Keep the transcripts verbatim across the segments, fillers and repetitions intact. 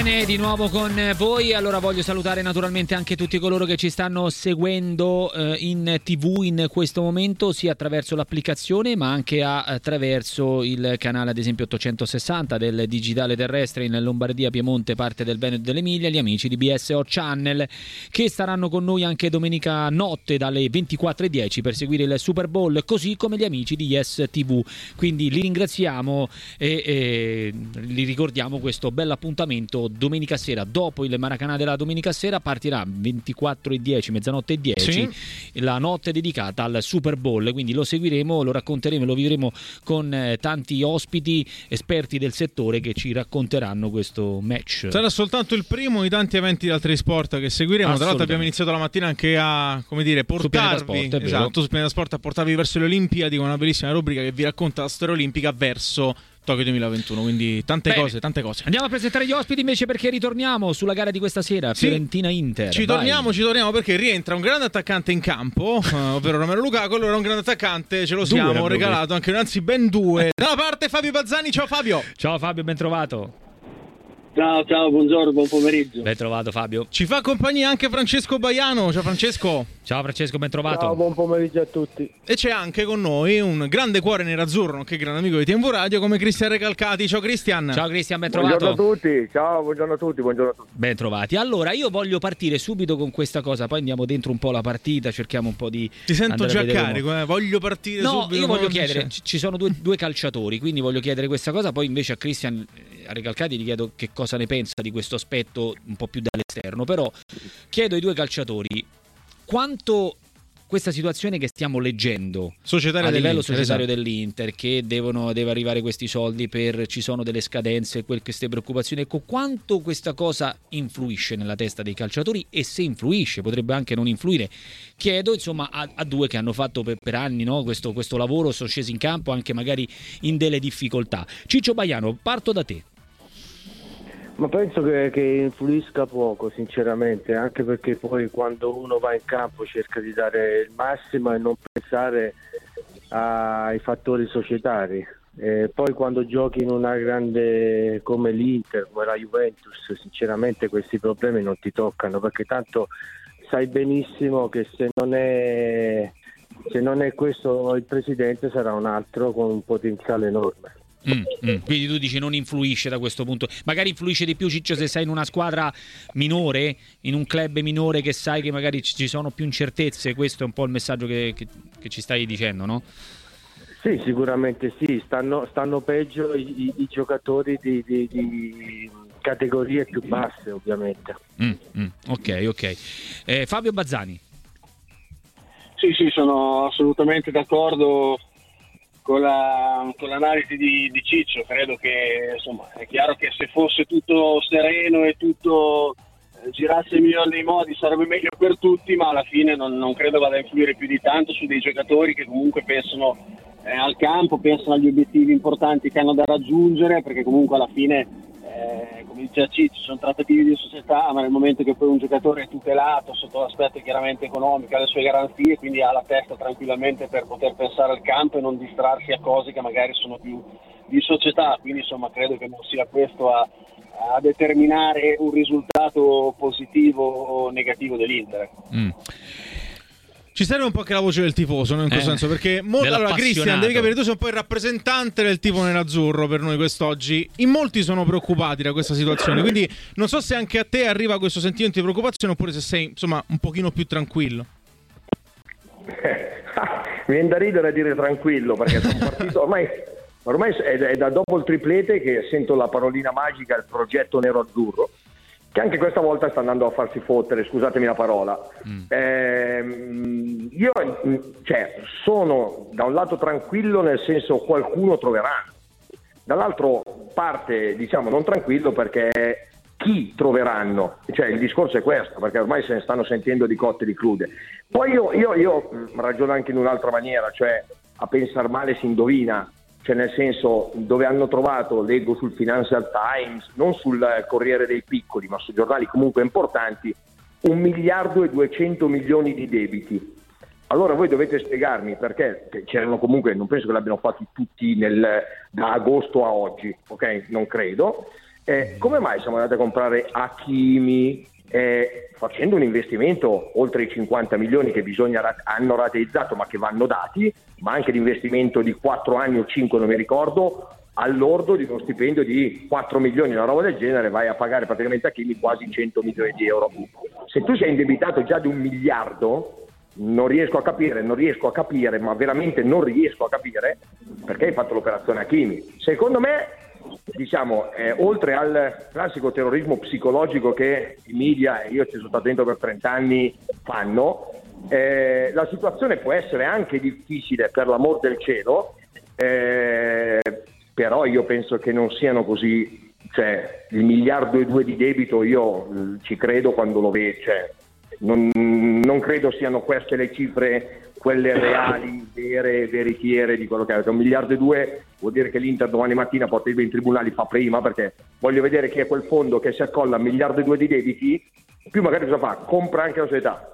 Bene, di nuovo con voi. Allora voglio salutare naturalmente anche tutti coloro che ci stanno seguendo eh, in tivù in questo momento, sia attraverso l'applicazione ma anche attraverso il canale ad esempio ottocentosessanta del digitale terrestre in Lombardia, Piemonte, parte del Veneto e dell'Emilia, gli amici di B S O Channel che staranno con noi anche domenica notte dalle ventiquattro e dieci per seguire il Super Bowl, così come gli amici di Yes tivù. Quindi li ringraziamo e, e li ricordiamo questo bell'appuntamento domenica sera. Dopo il Maracanã della domenica sera partirà ventiquattro e dieci, mezzanotte e dieci, sì, la notte dedicata al Super Bowl, quindi lo seguiremo, lo racconteremo, lo vivremo con eh, tanti ospiti esperti del settore che ci racconteranno questo match. Sarà soltanto il primo di tanti eventi di altri sport che seguiremo. Tra l'altro abbiamo iniziato la mattina anche a, come dire, portarvi Sport, esatto, su Pianeta Sport, a portarvi verso le Olimpiadi con una bellissima rubrica che vi racconta la storia olimpica verso Tokyo duemilaventuno, quindi tante Bene. cose, tante cose. Andiamo a presentare gli ospiti invece, perché ritorniamo sulla gara di questa sera, sì. Fiorentina-Inter. Ci Vai. torniamo, ci torniamo perché rientra un grande attaccante in campo, uh, ovvero Romelu Lukaku. Allora un grande attaccante ce lo siamo due, regalato, anche anzi ben due. Da una parte Fabio Bazzani, ciao Fabio. Ciao Fabio, ben trovato. Ciao, ciao, buongiorno, buon pomeriggio. Ben trovato Fabio. Ci fa compagnia anche Francesco Baiano. Ciao Francesco. Ciao Francesco, ben trovato. Ciao, buon pomeriggio a tutti. E c'è anche con noi un grande cuore nerazzurro, nonché grande amico di T V Radio, come Cristian Recalcati. Ciao Cristian. Ciao Cristian, ben trovato. Buongiorno a tutti, ciao, buongiorno a tutti, buongiorno a tutti. Ben trovati. Allora, io voglio partire subito con questa cosa, poi andiamo dentro un po' la partita, cerchiamo un po' di... Ti sento già carico, eh? Voglio partire no, subito. No, io voglio chiedere, dice. ci sono due, due calciatori, quindi voglio chiedere questa cosa, poi invece a Cristian, a Recalcati, gli chiedo che cosa ne pensa di questo aspetto un po' più dall'esterno, però chiedo ai due calciatori quanto questa situazione che stiamo leggendo societaria a livello societario esatto. dell'Inter, che devono deve arrivare questi soldi per, ci sono delle scadenze, queste preoccupazioni, ecco, quanto questa cosa influisce nella testa dei calciatori, e se influisce, potrebbe anche non influire. Chiedo insomma a, a due che hanno fatto per, per anni, no, questo, questo lavoro, sono scesi in campo anche magari in delle difficoltà. Ciccio Baiano, parto da te. Ma penso che, che influisca poco, sinceramente, anche perché poi quando uno va in campo cerca di dare il massimo e non pensare ai fattori societari. E poi quando giochi in una grande come l'Inter, come la Juventus, sinceramente questi problemi non ti toccano, perché tanto sai benissimo che se non è, se non è questo il presidente sarà un altro con un potenziale enorme. Mm, mm. Quindi tu dici non influisce da questo punto, magari influisce di più, Ciccio, se sei in una squadra minore, in un club minore, che sai che magari ci sono più incertezze. Questo è un po' il messaggio che, che, che ci stai dicendo, no? Sì, sicuramente sì, stanno, stanno peggio i, i, i giocatori di, di, di categorie più basse, ovviamente. Mm, mm. Ok, ok. Eh, Fabio Bazzani. Sì, sì, sono assolutamente d'accordo con, la, con l'analisi di, di Ciccio. Credo che insomma è chiaro che se fosse tutto sereno e tutto eh, girasse in miglior dei modi sarebbe meglio per tutti, ma alla fine non, non credo vada a influire più di tanto su dei giocatori che comunque pensano eh, al campo, pensano agli obiettivi importanti che hanno da raggiungere, perché comunque alla fine eh, come dice Ciccio sono trattative di società, ma nel momento che poi un giocatore è tutelato sotto l'aspetto chiaramente economico, ha le sue garanzie, quindi ha la testa tranquillamente per poter pensare al campo e non distrarsi a cose che magari sono più di società, quindi insomma credo che non sia questo a, a determinare un risultato positivo o negativo dell'Inter. Mm. Ci serve un po' anche la voce del tifoso, no? In questo eh, senso, perché molto, allora Cristian, devi capire, tu sei un po' il rappresentante del tifo nerazzurro per noi quest'oggi. In molti sono preoccupati da questa situazione, quindi non so se anche a te arriva questo sentimento di preoccupazione oppure se sei insomma un pochino più tranquillo. Mi viene da ridere a dire tranquillo, perché sono partito ormai, ormai è, è da dopo il triplete che sento la parolina magica, il progetto nero-azzurro, che anche questa volta sta andando a farsi fottere, scusatemi la parola. Mm. Eh, io cioè, sono da un lato tranquillo, nel senso qualcuno troveranno, dall'altro parte diciamo non tranquillo perché chi troveranno, cioè il discorso è questo, perché ormai se ne stanno sentendo di cotte e di crude. Poi io, io, io ragiono anche in un'altra maniera, cioè a pensar male si indovina. Cioè nel senso, dove hanno trovato, leggo sul Financial Times, non sul Corriere dei Piccoli, ma su giornali comunque importanti, un miliardo e duecento milioni di debiti. Allora voi dovete spiegarmi perché c'erano comunque, non penso che l'abbiano fatti tutti nel, da agosto a oggi, ok? Non credo. Eh, come mai siamo andati a comprare Hakimi eh, facendo un investimento oltre i cinquanta milioni che bisogna hanno rateizzato ma che vanno dati, ma anche l'investimento di quattro anni o cinque, non mi ricordo, all'ordo di uno stipendio di quattro milioni, una roba del genere, vai a pagare praticamente Hakimi quasi cento milioni di euro. Se tu sei indebitato già di un miliardo, non riesco a capire, non riesco a capire, ma veramente non riesco a capire perché hai fatto l'operazione Hakimi. Secondo me, diciamo, eh, oltre al classico terrorismo psicologico che i media, e io ci sono stato dentro per trenta anni, fanno, eh, la situazione può essere anche difficile, per l'amor del cielo, eh, però io penso che non siano così, cioè il miliardo e due di debito io eh, ci credo quando lo vedo, cioè, non, non credo siano queste le cifre, quelle reali, vere, veritiere di quello che è. Un miliardo e due vuol dire che l'Inter domani mattina porta i tribunali, fa prima, perché voglio vedere chi è quel fondo che si accolla a un miliardo e due di debiti, più magari cosa fa? Compra anche la società.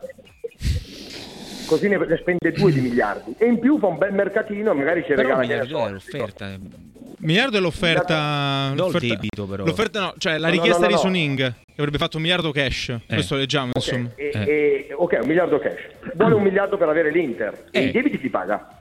Così ne, ne spende due di miliardi e in più fa un bel mercatino e magari ci regala che l'offerta. Miliardo è l'offerta, non il debito, però. L'offerta no, cioè la no, richiesta no, no, di no. Suning che avrebbe fatto un miliardo cash. Eh. Questo leggiamo, Okay, insomma. e, Eh. e, ok, un miliardo cash. Vuole un miliardo per avere l'Inter. Eh. E i debiti ti paga.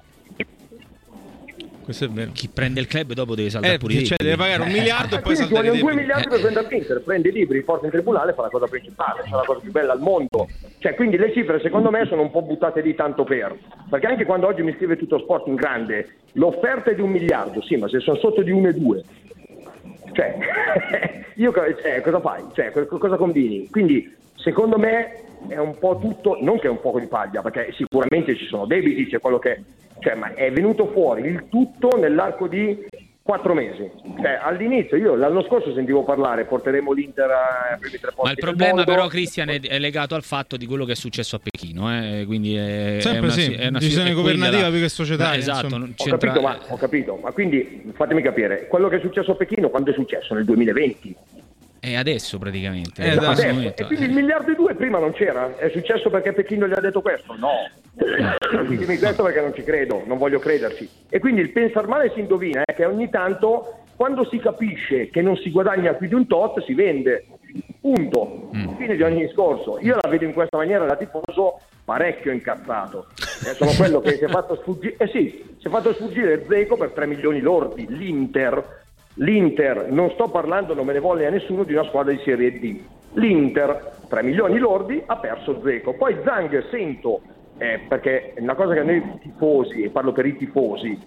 Questo è vero. Chi prende il club dopo deve saltare Eh, pure i cioè debiti. deve pagare un miliardo e E poi quindi ci saltare i vogliono due debiti. miliardi per prendere l'Inter, prende i libri, porta in tribunale, fa la cosa principale, fa la cosa più bella al mondo. Cioè, quindi le cifre secondo me sono un po' buttate di tanto per, perché anche quando oggi mi scrive Tutto Sport in grande, l'offerta è di un miliardo, sì, ma se sono sotto di uno e due, cioè, io cioè, cosa fai? Cioè, cosa combini? Quindi secondo me è un po' tutto, non che è un po' di paglia, perché sicuramente ci sono debiti, c'è quello che, cioè, ma è venuto fuori il tutto nell'arco di quattro mesi. Cioè, all'inizio io l'anno scorso sentivo parlare, porteremo l'Inter ai primi tre posti. Ma il problema però, Cristian, è, è legato al fatto di quello che è successo a Pechino, eh? Quindi è, sempre è una, sì, è una decisione è governativa la... più che societaria. No, esatto, insomma. non Ho c'entra... capito, ma ho capito, ma quindi fatemi capire, quello che è successo a Pechino quando è successo? Nel duemilaventi? È adesso praticamente. Eh, in adesso. questo Adesso. momento, E quindi eh. il miliardo e due prima non c'era? È successo perché Pechino gli ha detto questo? No. Ditemi questo perché non ci credo, non voglio crederci. E quindi il pensar male si indovina, è che ogni tanto quando si capisce che non si guadagna più di un tot si vende. Punto. Mm. Fine di ogni discorso. Io la vedo in questa maniera da tifoso parecchio incazzato. Eh, sono quello che si è fatto sfuggire, eh sì, si è fatto sfuggire Dzeko per tre milioni lordi. L'Inter, l'Inter, non sto parlando, non me ne volle a nessuno, di una squadra di Serie D. L'Inter, tre milioni lordi, ha perso Dzeko. Poi Zhang sento, eh, perché è una cosa che a noi tifosi, e parlo per i tifosi,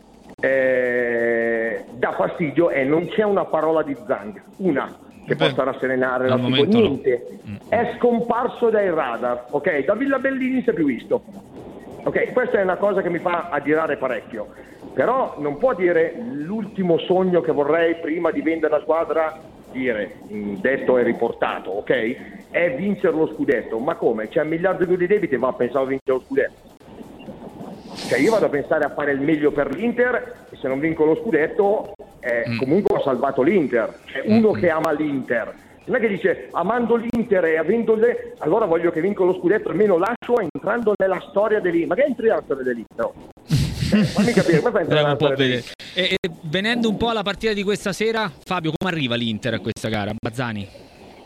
eh, dà fastidio, è non c'è una parola di Zhang, una che Beh, possa rasserenare la al tifo, momento no. niente, è scomparso dai radar, ok? Da Villa Bellini non si è più visto, ok? Questa è una cosa che mi fa aggirare parecchio, però non può dire l'ultimo sogno che vorrei prima di vendere la squadra, dire, detto e riportato, ok? È vincere lo scudetto, ma come? C'è un miliardo e due di debiti e va a pensare a vincere lo scudetto. Cioè io vado a pensare a fare il meglio per l'Inter e se non vinco lo scudetto eh, mm. comunque ho salvato l'Inter. C'è cioè, uno mm. che ama l'Inter, non è che dice amando l'Inter e avendo le... allora voglio che vinco lo scudetto, almeno lascio entrando nella storia dell'Inter. Ma che entri nella storia dell'Inter? No. Eh, fammi capire, come fai a entrare nella storia dell'Inter? E, e venendo un po' alla partita di questa sera, Fabio, come arriva l'Inter a questa gara? Bazzani?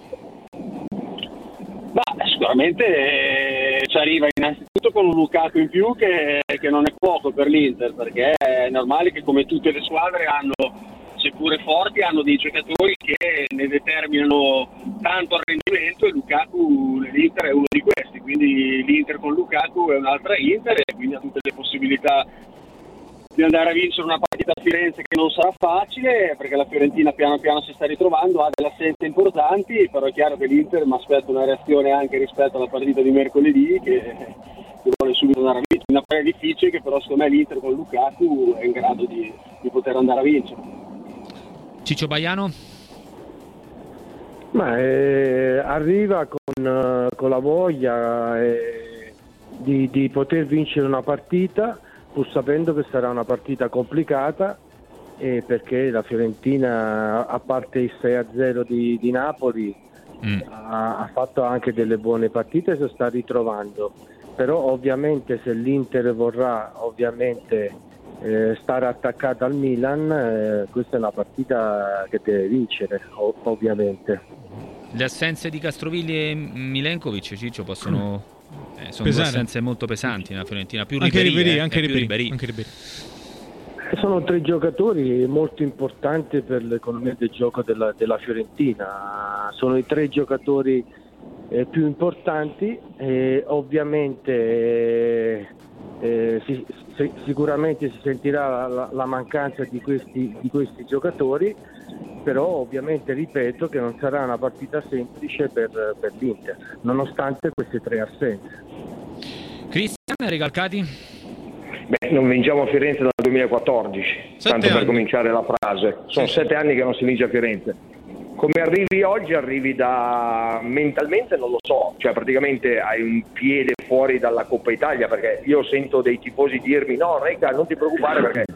Ma sicuramente eh, ci arriva innanzitutto con un Lukaku in più che, che non è poco per l'Inter, perché è normale che come tutte le squadre hanno, seppure forti, hanno dei giocatori che ne determinano tanto al rendimento e Lukaku nell'Inter è uno di questi, quindi l'Inter con Lukaku è un'altra Inter e quindi ha tutte le possibilità di andare a vincere una partita a Firenze che non sarà facile perché la Fiorentina piano piano si sta ritrovando, ha delle assenze importanti, però è chiaro che l'Inter mi aspetta una reazione anche rispetto alla partita di mercoledì che, che vuole subito andare a vincere, una partita difficile che però secondo me l'Inter con Lukaku è in grado di, di poter andare a vincere. Ciccio Baiano? Ma eh, arriva con, con la voglia eh, di, di poter vincere una partita, pur sapendo che sarà una partita complicata, eh, perché la Fiorentina, a parte il sei a zero di, di Napoli, mm. ha, ha fatto anche delle buone partite e si sta ritrovando. Però ovviamente se l'Inter vorrà ovviamente eh, stare attaccata al Milan, eh, questa è una partita che deve vincere, ov- ovviamente. Le assenze di Castrovilli e Milenkovic, Ciccio, possono eh, sono due Pesare. assenze molto pesanti nella Fiorentina, più Anche Ribéry, Ribéry, eh, anche eh, più Ribéry, Ribéry. anche Ribéry. Sono tre giocatori molto importanti per l'economia del gioco della, della Fiorentina, sono i tre giocatori eh, più importanti e ovviamente eh, eh, si, si, sicuramente si sentirà la, la mancanza di questi, di questi giocatori, però ovviamente ripeto che non sarà una partita semplice per, per l'Inter, nonostante queste tre assenze. Cristian Recalcati? Beh, non vinciamo a Firenze dal duemilaquattordici, tanto anni. per cominciare la frase. Sono sette anni che non si vince a Firenze. Come arrivi oggi? Arrivi da mentalmente non lo so, cioè praticamente hai un piede fuori dalla Coppa Italia, perché io sento dei tifosi dirmi no Reca non ti preoccupare perché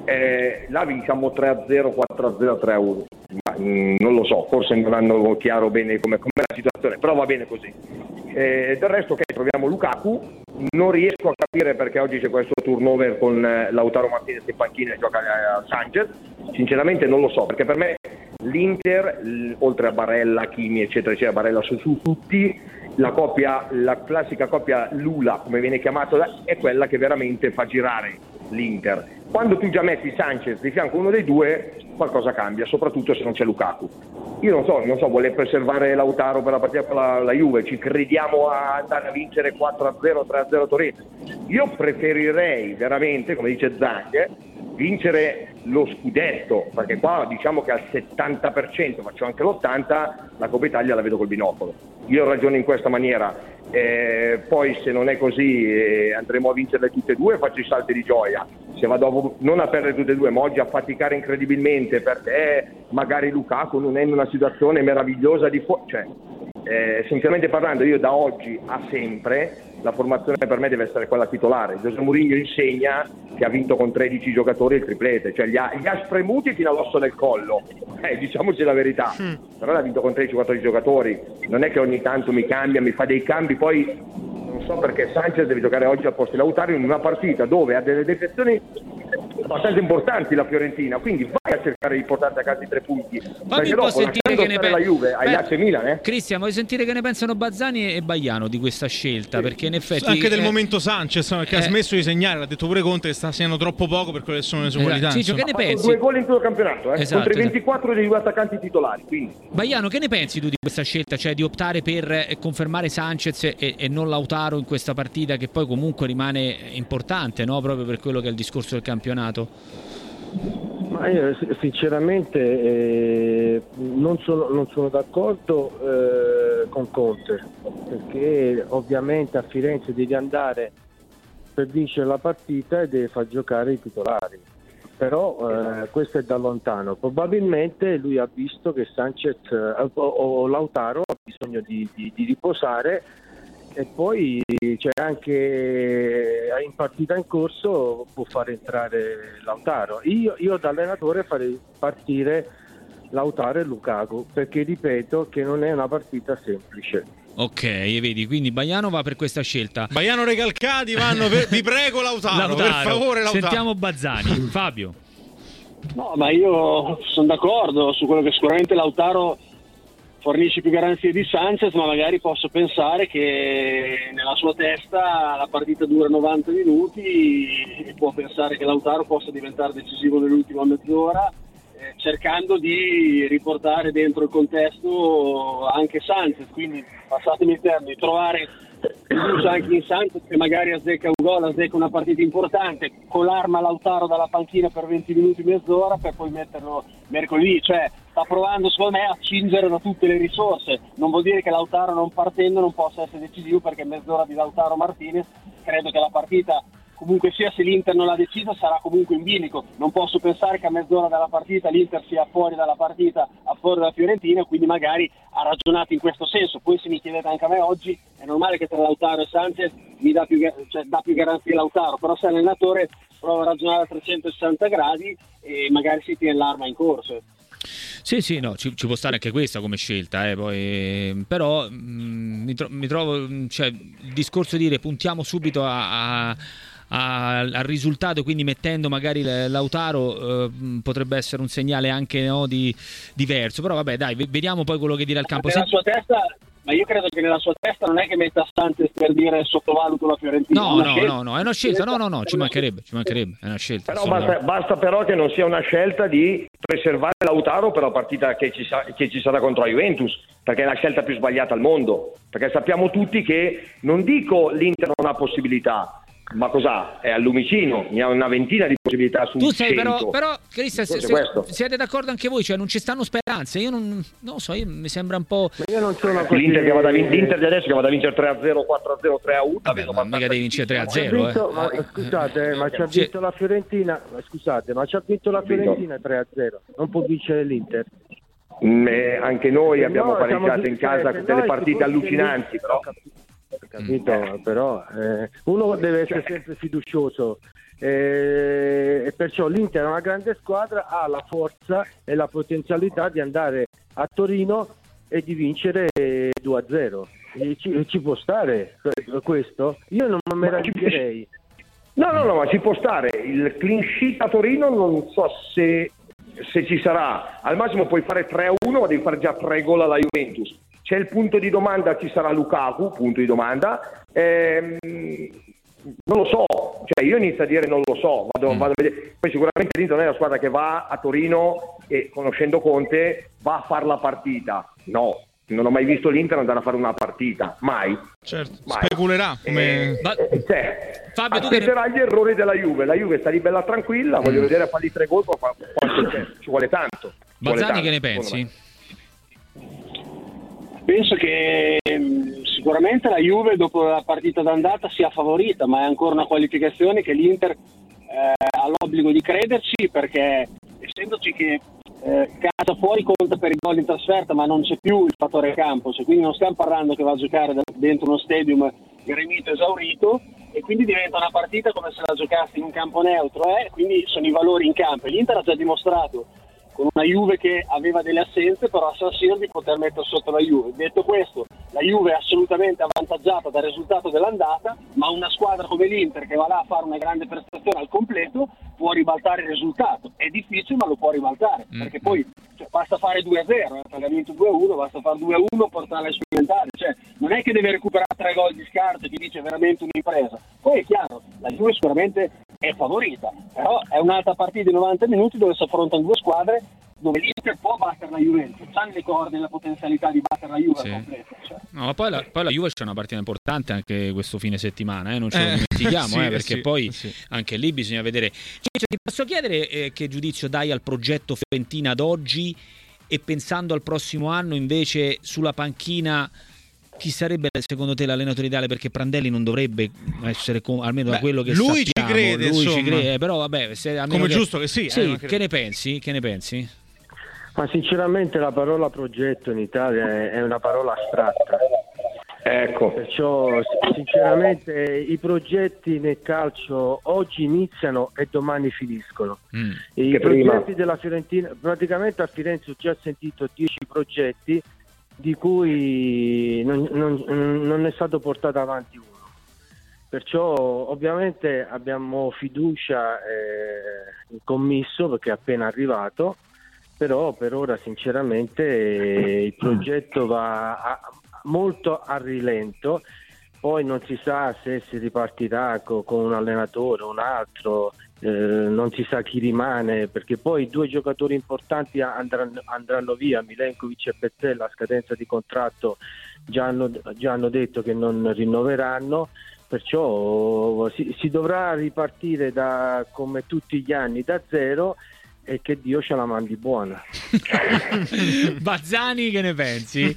eh, là vinciamo tre a zero, quattro a zero, tre a uno. Ma, mh, non lo so, forse non hanno chiaro bene come è la situazione, però va bene così. Eh, del resto che troviamo Lukaku, non riesco a capire perché oggi c'è questo turnover con eh, Lautaro Martinez in panchina e gioca a Sanchez, sinceramente non lo so, perché per me l'Inter, l- oltre a Barella, Kimi eccetera eccetera, Barella su, su tutti, la coppia, la classica coppia Lula come viene chiamato è quella che veramente fa girare l'Inter. Quando tu già metti Sanchez di fianco a uno dei due qualcosa cambia, soprattutto se non c'è Lukaku. Io non so, non so, vuole preservare Lautaro per la partita con la, la Juve, ci crediamo a andare a vincere quattro a zero, tre a zero Torino. Io preferirei veramente, come dice Zang, vincere lo scudetto, perché qua diciamo che al settanta per cento, faccio anche l'ottanta per cento, la Coppa Italia la vedo col binocolo. Io ragiono in questa maniera, eh, poi se non è così eh, andremo a vincerle tutte e due, faccio i salti di gioia. Se vado non a perdere tutte e due, ma oggi a faticare incredibilmente perché magari Lukaku non è in una situazione meravigliosa di fuori, cioè eh, sinceramente parlando io da oggi a sempre la formazione per me deve essere quella titolare. José Mourinho insegna che ha vinto con tredici giocatori il triplete, cioè li ha, li ha spremuti fino all'osso del collo, eh, diciamoci la verità, mm. però l'ha vinto con tredici quattordici giocatori, non è che ogni tanto mi cambia, mi fa dei cambi, poi non so perché Sanchez deve giocare oggi al posto di Lautaro in una partita dove ha delle defezioni abbastanza importanti la Fiorentina, quindi vai a cercare di portarti a casa i tre punti. Fammi un po' sentire che ne pensa la Juve, Beh, A C Milan, eh? Cristian, vuoi sentire che ne pensano Bazzani e Baiano di questa scelta? Sì. Perché in effetti anche del eh, momento Sanchez che eh, ha smesso di segnare, l'ha detto pure Conte che sta segnando troppo poco per quelle che sono le sue qualità. Ciccio, che ne pensi? Due gol in tutto il campionato, eh? Esatto, contro i ventiquattro dei due attaccanti titolari. Quindi. Baiano, che ne pensi tu di questa scelta, cioè di optare per eh, confermare Sanchez e, e non Lautaro in questa partita che poi comunque rimane importante, no? Proprio per quello che è il discorso del campionato? Ma io sinceramente eh, non, sono, non sono d'accordo eh, con Conte, perché ovviamente a Firenze devi andare per vincere la partita e deve far giocare i titolari, però eh, questo è da lontano. Probabilmente lui ha visto che Sanchez eh, o, o Lautaro ha bisogno di, di, di riposare, e poi c'è anche in partita in corso può far entrare Lautaro. Io, io da allenatore farei partire Lautaro e Lukaku, perché ripeto che non è una partita semplice. Ok, vedi, quindi Baiano va per questa scelta. Baiano Recalcati vanno per, vi prego Lautaro, Lautaro, per favore Lautaro. Sentiamo Bazzani. Fabio. No, ma io sono d'accordo su quello che sicuramente Lautaro fornisce più garanzie di Sanchez, ma magari posso pensare che nella sua testa la partita dura novanta minuti e può pensare che Lautaro possa diventare decisivo nell'ultima mezz'ora, eh, cercando di riportare dentro il contesto anche Sanchez, quindi passatemi il termine, trovare fiducia anche in Sanchez che magari azzecca un gol, azzecca una partita importante, con l'arma Lautaro dalla panchina per venti minuti, mezz'ora, per poi metterlo mercoledì, cioè sta provando secondo me a cingere da tutte le risorse. Non vuol dire che Lautaro non partendo non possa essere decisivo, perché mezz'ora di Lautaro Martinez credo che la partita comunque sia, se l'Inter non l'ha decisa, sarà comunque in bilico. Non posso pensare che a mezz'ora dalla partita l'Inter sia fuori dalla partita a favore della Fiorentina, quindi magari ha ragionato in questo senso. Poi se mi chiedete anche a me oggi, è normale che tra Lautaro e Sanchez mi dà più, cioè, dà più garanzie Lautaro, però se l'allenatore prova a ragionare a trecentosessanta gradi e magari si tiene l'arma in corso. Sì, sì, no, ci, ci può stare anche questa come scelta, eh, poi, però mh, mi, tro- mi trovo, cioè, il discorso di dire puntiamo subito a, a a, al risultato, quindi mettendo magari Lautaro eh, potrebbe essere un segnale anche, no, di diverso, però vabbè dai, vediamo poi quello che dirà il campo. Nella sua testa, ma io credo che nella sua testa non è che metta Sanchez per dire sottovaluto la Fiorentina. No, no, no, no, è una scelta, no, no, no, ci mancherebbe, ci mancherebbe, è una scelta. Però basta, basta però che non sia una scelta di preservare Lautaro per la partita che ci, sa, che ci sarà contro la Juventus, perché è la scelta più sbagliata al mondo, perché sappiamo tutti che, non dico l'Inter non ha possibilità, ma cos'ha? È al Lumicino, ne ha una ventina di possibilità su tu sei cento. però, però Cristian, se, se, siete d'accordo anche voi, cioè non ci stanno speranze, io non, non so, io, mi sembra un po'. Ma io non sono così... l'Inter, che va da vin- l'Inter di adesso che va da vincere tre a zero, quattro a zero, tre a uno. Vabbè, ma mica devi vincere tre a zero, vinto, eh. ma, scusate, ma ci ha vinto la Fiorentina, scusate, ma ci ha vinto la Fiorentina tre a zero, non può vincere l'Inter. Mm, anche noi e abbiamo no, pareggiato in casa con delle partite allucinanti, però. Capito? Mm. Però eh, uno deve essere sempre fiducioso eh, e perciò l'Inter è una grande squadra, ha la forza e la potenzialità di andare a Torino e di vincere due a zero. E ci, ci può stare questo? Io non mi meraviglierei. No, no, no, ma ci può stare. Il clean sheet a Torino non so se, se ci sarà. Al massimo puoi fare tre a uno, ma devi fare già tre gol alla Juventus. C'è il punto di domanda, ci sarà Lukaku, punto di domanda. Ehm, non lo so, cioè io inizio a dire non lo so, vado, vado a vedere. Poi sicuramente l'Inter non è una squadra che va a Torino e, conoscendo Conte, va a fare la partita. No, non ho mai visto l'Inter andare a fare una partita, mai. Certo, mai. Speculerà come... Eh, eh, cioè, Fabio, aspetterà gli errori della Juve. La Juve sta lì bella tranquilla, voglio mm. vedere a fargli tre gol, quanto c'è. Ci vuole tanto. Bazzani, che ne pensi? Penso che sicuramente la Juve dopo la partita d'andata sia favorita, ma è ancora una qualificazione che l'Inter eh, ha l'obbligo di crederci, perché essendoci che eh, casa fuori conta per i gol in trasferta, ma non c'è più il fattore campo, cioè, quindi non stiamo parlando che va a giocare dentro uno stadium gremito, esaurito, e quindi diventa una partita come se la giocassi in un campo neutro, eh? Quindi sono i valori in campo. L'Inter ha già dimostrato con una Juve che aveva delle assenze, però a San Siro di poter mettere sotto la Juve. Detto questo, la Juve è assolutamente avvantaggiata dal risultato dell'andata, ma una squadra come l'Inter che va là a fare una grande prestazione al completo può ribaltare il risultato. È difficile, ma lo può ribaltare, mm. perché poi cioè, basta fare due a zero, eh, perché ha vinto due a uno, basta fare due a uno, portarla ai supplementari, cioè non è che deve recuperare tre gol di scarto, ti dice veramente un'impresa. Poi è chiaro, la Juve sicuramente è favorita, però è un'altra partita di novanta minuti dove si affrontano due squadre dove l'Inter può battere la Juventus, hanno le corde e la potenzialità di battere la Juve sì. al completo. Cioè. No, ma poi la, poi la Juve c'è una partita importante anche questo fine settimana, eh? non ce lo eh, dimentichiamo, sì, eh, perché sì, poi sì. anche lì bisogna vedere. Cioè, ti posso chiedere eh, che giudizio dai al progetto Fiorentina ad oggi, e pensando al prossimo anno invece sulla panchina, chi sarebbe secondo te l'allenatore ideale? Perché Prandelli non dovrebbe essere, com- almeno Beh, da quello che lui sappiamo, ci crede, lui insomma. ci crede, però vabbè, se, come che... giusto che sì. sì eh, che ne pensi? Che ne pensi? Ma sinceramente la parola progetto in Italia è una parola astratta. Ecco. Perciò sinceramente i progetti nel calcio oggi iniziano e domani finiscono. Mm. I che progetti prima. della Fiorentina, praticamente a Firenze ho già sentito dieci progetti di cui non, non, non è stato portato avanti uno. Perciò ovviamente abbiamo fiducia eh, in commisso, perché è appena arrivato, però per ora sinceramente eh, il progetto va a, molto a rilento. Poi non si sa se si ripartirà con, con un allenatore o un altro, eh, non si sa chi rimane, perché poi due giocatori importanti andranno, andranno via, Milenkovic e Pezzella, a scadenza di contratto già hanno, già hanno detto che non rinnoveranno, perciò si, si dovrà ripartire da, come tutti gli anni, da zero, e che Dio ce la mandi buona. Bazzani, che ne pensi?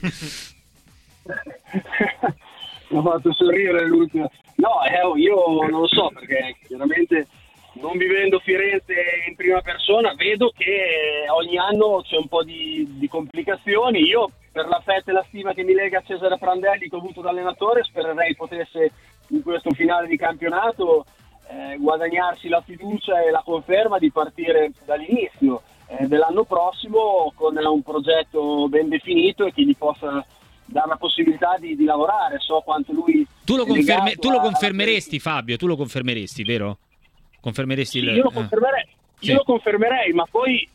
Mi ha fatto sorridere l'ultimo. No, eh, io non lo so, perché chiaramente non vivendo Firenze in prima persona vedo che ogni anno c'è un po' di, di complicazioni. Io, per l'affetto e la stima che mi lega a Cesare Prandelli, che ho avuto da allenatore, spererei potesse in questo finale di campionato eh, guadagnarsi la fiducia e la conferma di partire dall'inizio eh, dell'anno prossimo con un progetto ben definito e che gli possa dare la possibilità di, di lavorare. So quanto lui tu lo, conferme, tu lo a, confermeresti, Fabio, tu lo confermeresti, vero? Confermeresti sì, il... io lo confermerei, sì. io lo confermerei, ma poi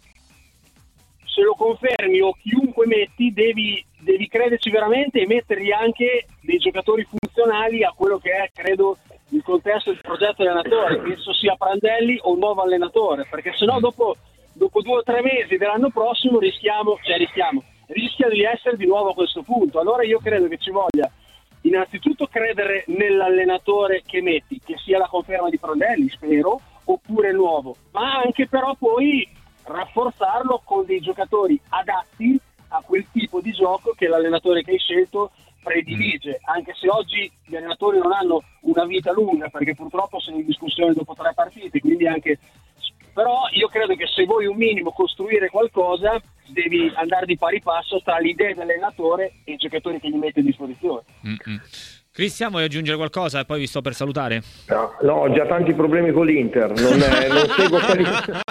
se lo confermi o chiunque metti devi, devi crederci veramente e mettergli anche dei giocatori funzionali a quello che è, credo, il contesto del progetto allenatore, che esso sia Prandelli o un nuovo allenatore, perché sennò dopo, dopo due o tre mesi dell'anno prossimo rischiamo, cioè rischiamo, rischia di essere di nuovo a questo punto. Allora io credo che ci voglia innanzitutto credere nell'allenatore che metti, che sia la conferma di Prandelli, spero, oppure nuovo, ma anche però poi rafforzarlo con dei giocatori adatti a quel tipo di gioco che l'allenatore che hai scelto predilige, anche se oggi gli allenatori non hanno una vita lunga, perché purtroppo sono in discussione dopo tre partite, quindi anche, però io credo che se vuoi un minimo costruire qualcosa devi andare di pari passo tra l'idea dell'allenatore e i giocatori che gli mette a disposizione. Mm-mm. Cristian, vuoi aggiungere qualcosa e poi vi sto per salutare? No, no, ho già tanti problemi con l'Inter, non, è, non seguo quelli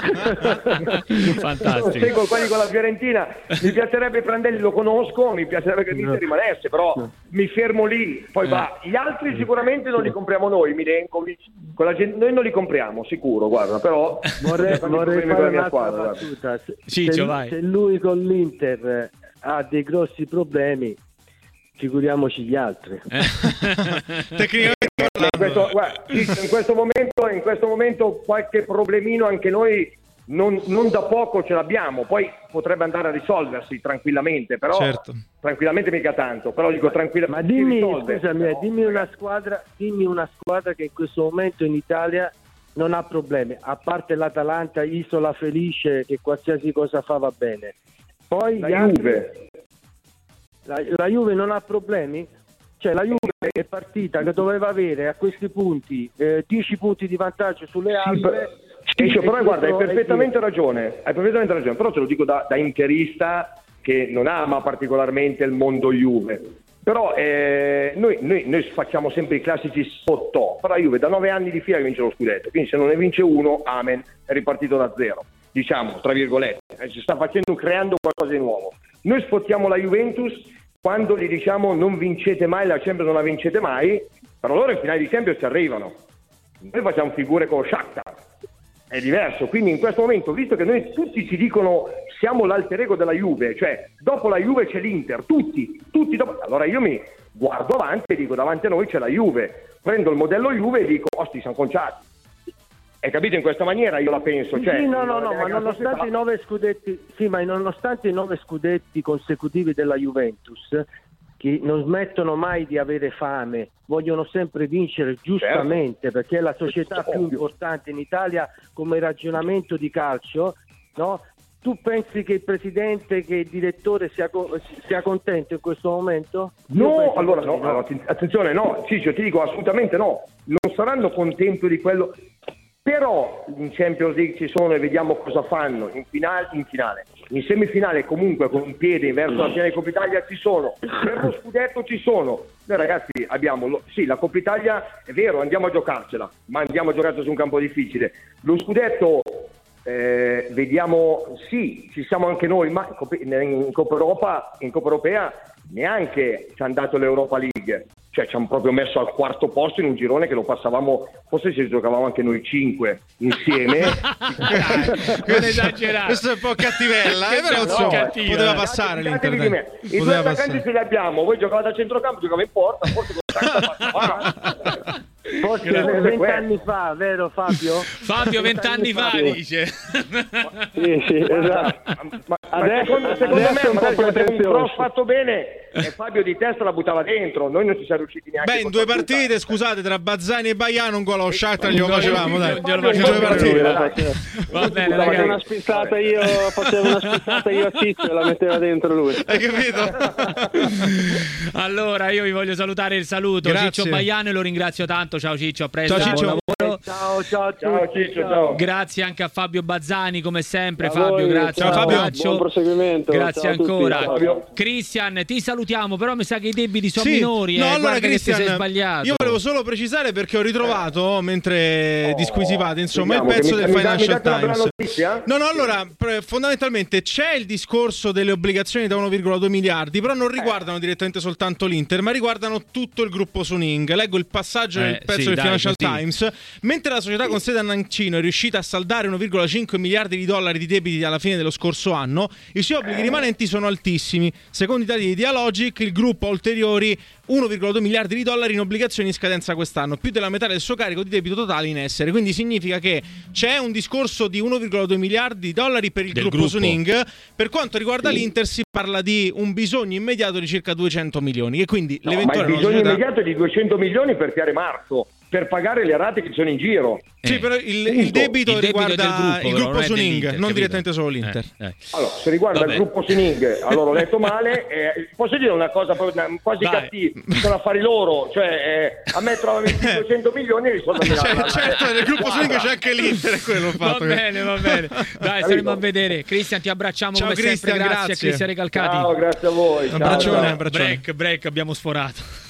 fantastico. Non seguo quelli con la Fiorentina. Mi piacerebbe Prandelli, lo conosco, mi piacerebbe che l'Inter rimanesse, però mi fermo lì, poi eh. va. Gli altri sicuramente non li compriamo noi, Milenkovic, con la gente, noi non li compriamo sicuro, guarda, però vorrei, vorrei fare un'altra squadra, battuta. Se, Ciccio, se, vai. se lui con l'Inter ha dei grossi problemi, figuriamoci gli altri. Eh. Tecnicamente in questo, guarda, in questo momento in questo momento qualche problemino anche noi non, non da poco ce l'abbiamo, poi potrebbe andare a risolversi tranquillamente, però certo. tranquillamente mica tanto, però dico tranquillamente. Ma dimmi, risolve, scusami, però, dimmi una squadra, dimmi una squadra che in questo momento in Italia non ha problemi, a parte l'Atalanta, Isola Felice, che qualsiasi cosa fa va bene. Poi la gli Juve. altri, la, la Juve non ha problemi? Cioè la Juve è partita che doveva avere a questi punti eh, dieci punti di vantaggio sulle altre. Sì, per, però guarda, hai perfettamente ragione, hai perfettamente ragione, però te lo dico da, da interista che non ama particolarmente il mondo Juve. Però eh, noi, noi, noi facciamo sempre i classici sotto, però la Juve da nove anni di fila che vince lo scudetto, quindi se non ne vince uno, amen, è ripartito da zero, diciamo, tra virgolette, eh, si sta facendo, creando qualcosa di nuovo. Noi spottiamo la Juventus quando gli diciamo non vincete mai, la Champions non la vincete mai, però loro in finale di Champions ci arrivano. Noi facciamo figure con Shakhtar, è diverso, quindi in questo momento, visto che noi tutti ci dicono siamo l'alter ego della Juve, cioè dopo la Juve c'è l'Inter, tutti, tutti dopo, allora io mi guardo avanti e dico davanti a noi c'è la Juve, prendo il modello Juve e dico osti, siamo conciati. Hai capito? In questa maniera io la penso. Cioè, sì, no, no, no, ma nonostante i nove scudetti, sì, ma nonostante i nove scudetti consecutivi della Juventus, che non smettono mai di avere fame, vogliono sempre vincere giustamente, certo, perché è la società più importante in Italia come ragionamento di calcio, no? Tu pensi che il presidente, che il direttore sia, sia contento in questo momento? No, allora no, no, attenzione, no, Ciccio, ti dico assolutamente no, non saranno contenti di quello. Però in Champions League ci sono e vediamo cosa fanno, in finale, in finale, in semifinale comunque con un piede verso la finale di Coppa Italia ci sono, per lo scudetto ci sono. Noi ragazzi abbiamo, sì, la Coppa Italia è vero, andiamo a giocarcela, ma andiamo a giocarcela su un campo difficile. Lo scudetto eh, vediamo, sì, ci siamo anche noi, ma in Coppa, in Coppa Europa, in Coppa Europea neanche ci hanno dato l'Europa League. Cioè ci hanno proprio messo al quarto posto in un girone che lo passavamo, forse ci giocavamo anche noi cinque insieme. Non esagerare. Questo è un po' cattivella, eh, però no, insomma, poteva passare l'Inter. I due attaccanti ce li abbiamo, voi giocavate a centrocampo, giocavate in porta, forse forse vent'anni fa, vero Fabio? Fabio vent'anni fa, fa dice. Sì, sì, esatto. Ma, ma adesso, secondo, secondo adesso me magari un cross fatto bene e Fabio di testa la buttava dentro, noi non ci siamo riusciti neanche. Beh, in due partite, buttare. Scusate, tra Bazzani e Baiano un gol a Shakhtar glielo facevamo, dai. Glielo facevamo. Va bene, ragazzi. Una spizzata io, facevo una spizzata io a Ciccio e la metteva dentro lui. Hai capito? Allora, io vi voglio salutare, il saluto. Grazie. Ciccio Baiano e lo ringrazio tanto. Ciao Ciccio, a presto. Ciao Ciccio. Buon lavoro. Ciao. Ciao, ciao, ciao Ciccio, ciao. Grazie anche a Fabio Bazzani, come sempre. A Fabio, voi, grazie. ciao, Fabio. Buon proseguimento. Grazie ciao ancora. Fabio. Cristian, ti salutiamo, però mi sa che i debiti sono Sì. minori. No, eh. allora, Guarda che ti sei Cristian, sbagliato. io volevo solo precisare perché ho ritrovato, mentre Oh, disquisivate, insomma, il vediamo, pezzo che del mi- mi- Financial mi date una bella Times. notizia? No, no, allora, pre- fondamentalmente c'è il discorso delle obbligazioni da uno virgola due miliardi, però non riguardano direttamente soltanto l'Inter, ma riguardano tutto il gruppo Suning. Leggo il passaggio Eh, del pezzo sì, del dai, Financial così. Times. Mentre la società con sede a Nancino è riuscita a saldare uno virgola cinque miliardi di dollari di debiti alla fine dello scorso anno, i suoi obblighi rimanenti sono altissimi. Secondo i dati di Dialogic, il gruppo ha ulteriori uno virgola due miliardi di dollari in obbligazioni in scadenza quest'anno, più della metà del suo carico di debito totale in essere. Quindi significa che c'è un discorso di uno virgola due miliardi di dollari per il Del gruppo, gruppo. Suning. Per quanto riguarda l'Inter si parla di un bisogno immediato di circa duecento milioni, e quindi No, ma il l'eventuale bisogno società... immediato è di duecento milioni per Chiare Marzo, per pagare le rate che sono in giro. Sì, Eh. però il, il Punto. debito Il debito è riguarda del gruppo, il però, gruppo non è Suning, dell'Inter, non capito? direttamente solo l'Inter. Eh, eh. Allora, se riguarda Vabbè. il gruppo Suning, allora ho letto male. Eh, posso dire una cosa proprio- quasi Vai. cattiva? Sono affari loro, cioè eh, a me trovano duecento milioni e risolvono la, Cioè, la, la- certo, nel gruppo Guarda, Suning c'è anche l'Inter, è quello Va fatto. bene, va bene. Dai, staremo a vedere. Cristian, ti abbracciamo Ciao, come Cristian, sempre. Grazie, grazie. a Cristian Recalcati. Ciao, grazie a voi. Un ciao, abbraccione, ciao. un abbraccione. Break, break, abbiamo sforato.